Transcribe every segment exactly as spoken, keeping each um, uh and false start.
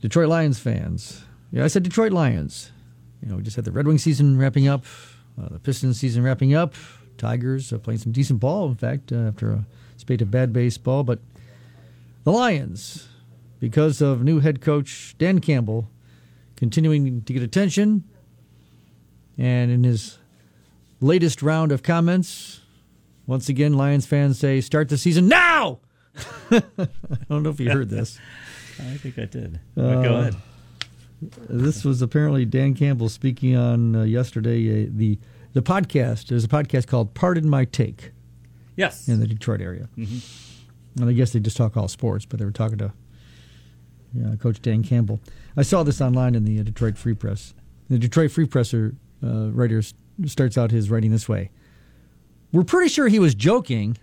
Detroit Lions fans. Yeah, I said Detroit Lions. You know, we just had the Red Wing season wrapping up, uh, the Pistons season wrapping up. Tigers are playing some decent ball, in fact, uh, after a spate of bad baseball. But the Lions, because of new head coach Dan Campbell, continuing to get attention. And in his latest round of comments, once again, Lions fans say, start the season now! I don't know if you heard this. I think I did. Uh, Go ahead. This was apparently Dan Campbell speaking on uh, yesterday, uh, the the podcast. There's a podcast called Pardon My Take. Yes. In the Detroit area. Mm-hmm. And I guess they just talk all sports, but they were talking to yeah, Coach Dan Campbell. I saw this online in the uh, Detroit Free Press. The Detroit Free Presser uh, writer starts out his writing this way. We're pretty sure he was joking.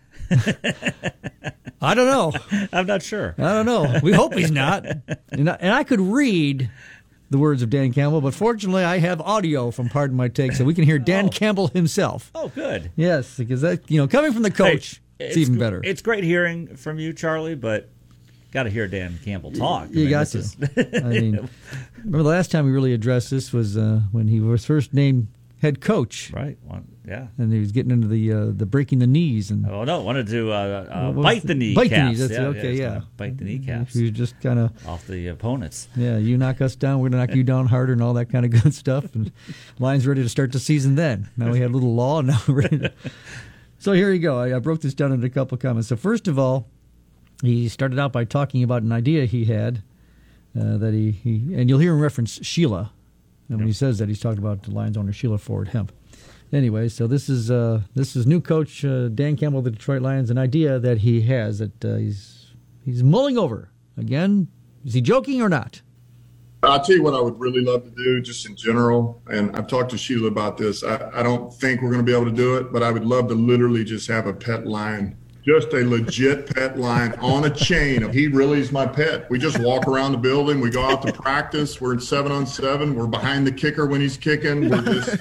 I don't know. I'm not sure. I don't know. We hope he's not. And I, and I could read the words of Dan Campbell, but fortunately I have audio from Pardon My Take, so we can hear Dan oh. Campbell himself. Oh, good. Yes, because that, you know, coming from the coach, hey, it's, it's even better. It's great hearing from you, Charlie, but got to hear Dan Campbell talk. You I mean, got to. Is... I mean, remember the last time we really addressed this was uh, when he was first named head coach. Right. One, yeah. And he was getting into the uh, the breaking the knees and. Oh no! Wanted to uh, uh, bite the knee. Bite the knees. That's yeah, okay. Yeah. yeah. Bite the kneecaps. You just kind of off the opponents. Yeah. You knock us down, we're gonna knock you down harder, and all that kind of good stuff. And Lions ready to start the season. Then now we had a little law, and now we're ready. To... So here you go. I, I broke this down into a couple of comments. So first of all, he started out by talking about an idea he had uh, that he, he and you'll hear him reference Sheila. And when yep. he says that, he's talking about the Lions owner Sheila Ford Hemp. Anyway, so this is uh, this is new coach uh, Dan Campbell of the Detroit Lions, an idea that he has that uh, he's he's mulling over. Again, is he joking or not? I'll tell you what I would really love to do just in general, and I've talked to Sheila about this. I, I don't think we're going to be able to do it, but I would love to literally just have a pet lion, just a legit pet lion on a chain. He really is my pet. We just walk around the building. We go out to practice. We're in seven on seven. We're behind the kicker when he's kicking. We're just...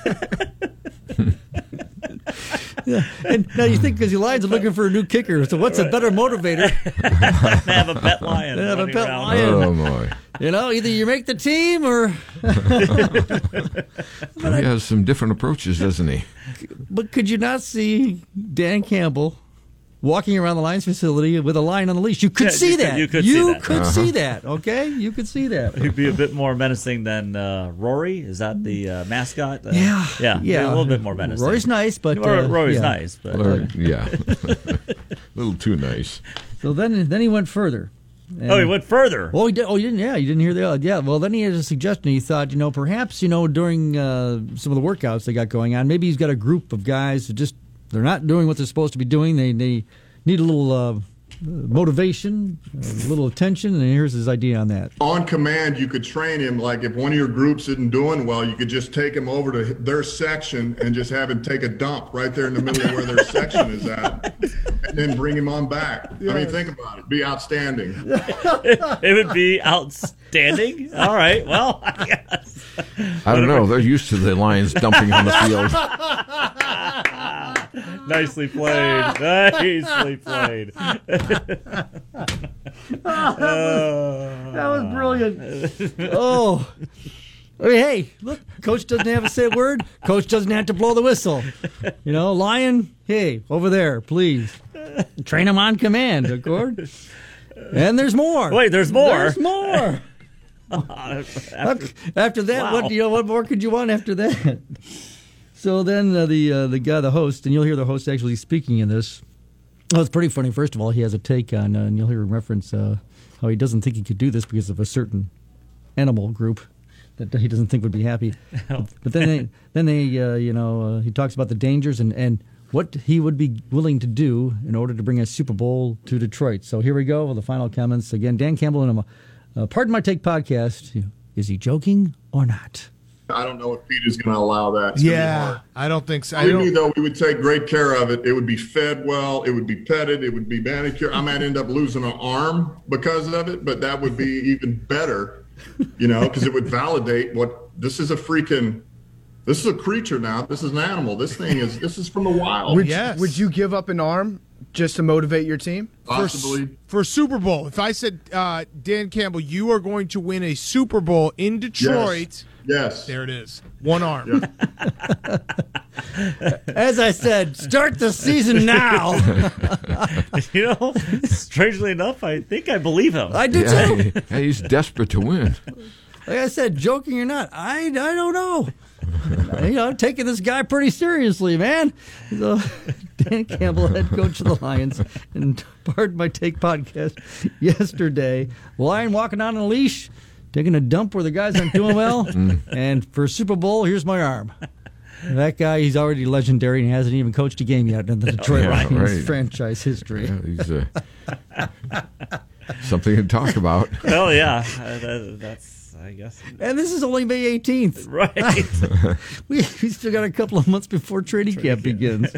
Yeah. And now you think because the Lions are looking for a new kicker, so what's a better motivator? Have a pet lion. Have a pet around. lion. Oh boy! You know, either you make the team or. He has some different approaches, doesn't he? But could you not see Dan Campbell walking around the Lions facility with a lion on the leash? You could yeah, see you that. Could, you could you see that. could uh-huh. see that. Okay, you could see that. He'd be a bit more menacing than uh, Rory. Is that the uh, mascot? Uh, yeah, yeah, yeah. A little bit more menacing. Rory's nice, but uh, Rory's yeah. nice, but or, yeah, a little too nice. So then, then he went further. And, oh, he went further. Oh, he did. Oh, you didn't. Yeah, you didn't hear that. Yeah. Well, then he had a suggestion. He thought, you know, perhaps, you know, during uh, some of the workouts they got going on, maybe he's got a group of guys that just they're not doing what they're supposed to be doing. They they need a little uh, motivation, a little attention, and here's his idea on that. On command, you could train him, like if one of your groups isn't doing well, you could just take him over to their section and just have him take a dump right there in the middle of where their section is at, and then bring him on back. Yes. I mean, think about it. It'd be outstanding. It would be outstanding? All right, well, I guess. I don't know. They're used to the Lions dumping on the field. Nicely played. Nicely played. oh, that was brilliant. Oh. I mean, hey, look, coach doesn't have to say a word. Coach doesn't have to blow the whistle. You know, Lion, hey, over there, please. Train him on command, of course. And there's more. Wait, there's more. There's more. after, after that, wow. what you know, what more could you want after that? So then uh, the uh, the guy, the host, and you'll hear the host actually speaking in this. Well, it's pretty funny. First of all, he has a take on, uh, and you'll hear him reference uh, how he doesn't think he could do this because of a certain animal group that he doesn't think would be happy. But, but then they, then they, uh, you know, uh, he talks about the dangers and, and what he would be willing to do in order to bring a Super Bowl to Detroit. So here we go with the final comments. Again, Dan Campbell in a uh, Pardon My Take podcast. Is he joking or not? I don't know if Peter's going to allow that. It's yeah, I don't think so. I Believe don't... me, though, we would take great care of it. It would be fed well. It would be petted. It would be manicured. I might end up losing an arm because of it, but that would be even better, you know, because it would validate what this is a freaking, this is a creature now. This is an animal. This thing is, this is from the wild. Would, yes. would you give up an arm just to motivate your team? Possibly. For Super Bowl, if I said, uh, Dan Campbell, you are going to win a Super Bowl in Detroit. Yes. There it is. One arm. Yeah. As I said, start the season now. You know, strangely enough, I think I believe him. I do Yeah, too. he- hey, he's desperate to win. Like I said, joking or not, I, I don't know. You know, I'm taking this guy pretty seriously, man. So, Dan Campbell, head coach of the Lions, and Pardon My Take podcast yesterday. Lion walking on a leash, taking a dump where the guys aren't doing well. And for Super Bowl, here's my arm. That guy, he's already legendary and hasn't even coached a game yet in the Detroit Yeah, Lions right. franchise history. Yeah, he's uh, something to talk about. Well, yeah, uh, that, that's, I guess. And this is only May eighteenth. Right. We, we still got a couple of months before training camp begins.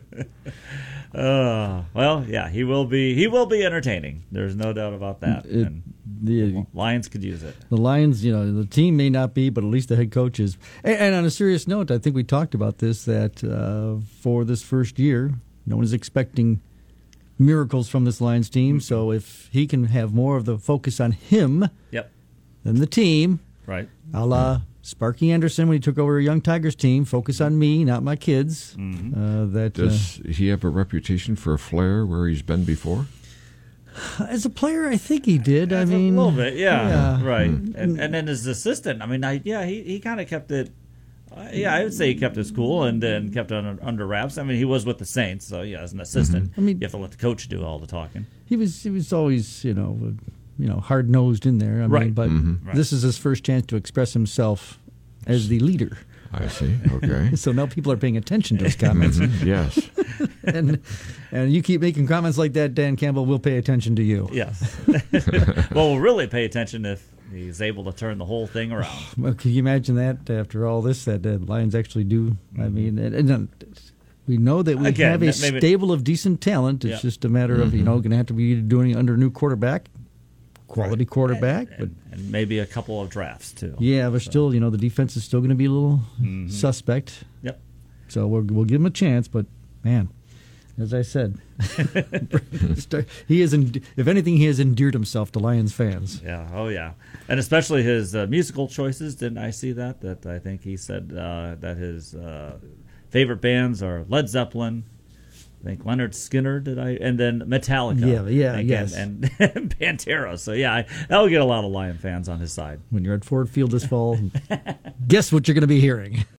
Uh, well, yeah, he will be. He will be entertaining. There's no doubt about that. It- and The Lions could use it. The Lions, you know, the team may not be, but at least the head coach is. And, and on a serious note, I think we talked about this, that uh, for this first year, no one is expecting miracles from this Lions team. So if he can have more of the focus on him Yep. than the team, Right. a la Sparky Anderson when he took over a young Tigers team, focus on me, not my kids. Uh, that uh, Does he have a reputation for a flair where he's been before? as a player, I think he did. I That's mean, a little bit, yeah, yeah. right. And, and then his assistant, I mean, I, yeah, he, he kind of kept it. Uh, yeah, I would say he kept it cool and then kept it under, under wraps. I mean, he was with the Saints, so yeah, as an assistant, I mean- you have to let the coach do all the talking. He was he was always, you know, uh, you know, hard nosed in there. I mean, Right. but Right. this is his first chance to express himself as the leader. I see. Okay. So now people are paying attention to his comments, Mhm, yes. and and you keep making comments like that, Dan Campbell will pay attention to you. Yes. Well, we'll really pay attention if he's able to turn the whole thing around. Well, can you imagine that after all this that the Lions actually do? I mean, and, and um, we know that we Again, have a maybe- stable of decent talent. It's Yeah. just a matter of you know going to have to be doing it under a new quarterback, quality quarterback, but. And, and maybe a couple of drafts, too. Yeah, but still, you know, the defense is still going to be a little suspect. Yep. So we'll, we'll give him a chance. But, man, as I said, he is, en- if anything, he has endeared himself to Lions fans. Yeah. Oh, yeah. And especially his uh, musical choices. Didn't I see that? That I think he said uh, that his uh, favorite bands are Led Zeppelin, I think Leonard Skinner, did I? And then Metallica. Yeah, yeah, I think, yes. And, and Pantera. So, yeah, I, that'll get a lot of Lion fans on his side. When you're at Ford Field this fall, guess what you're going to be hearing?